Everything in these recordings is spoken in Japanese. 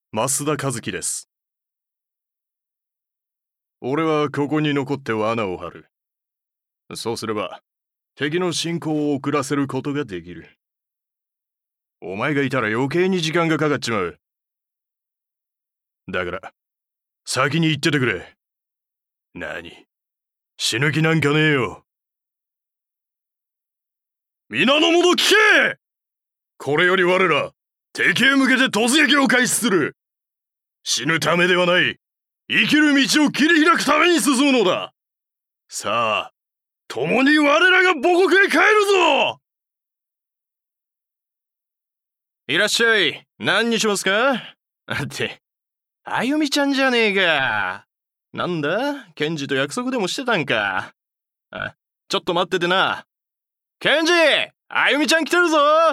増田和樹です。俺はここに残って罠を張る。そうすれば、敵の進行を遅らせることができる。お前がいたら余計に時間がかかっちまう。だから、先に行っててくれ。何？死ぬ気なんかねえよ。皆の者聞け！これより我ら、敵へ向けて突撃を開始する。死ぬためではない。生きる道を切り開くために進むのだ。さあ、共に我らが母国へ帰るぞ！いらっしゃい。何にしますか？って、あゆみちゃんじゃねえか。なんだ？ケンジと約束でもしてたんか。ちょっと待っててな。ケンジ！あゆみちゃん来てるぞ！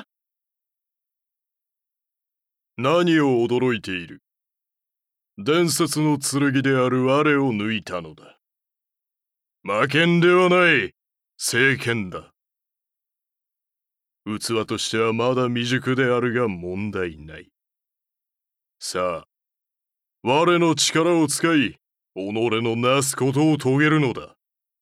何を驚いている？伝説の剣である我を抜いたのだ。魔剣ではない、聖剣だ。器としてはまだ未熟であるが問題ない。さあ、我の力を使い、己のなすことを遂げるのだ。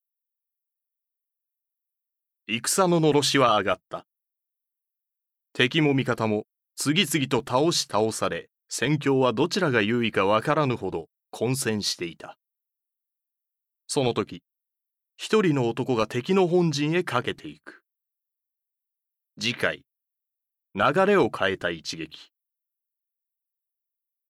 戦ののろしは上がった。敵も味方も次々と倒され、戦況はどちらが優位かわからぬほど混戦していた。その時、一人の男が敵の本陣へかけていく。次回、流れを変えた一撃。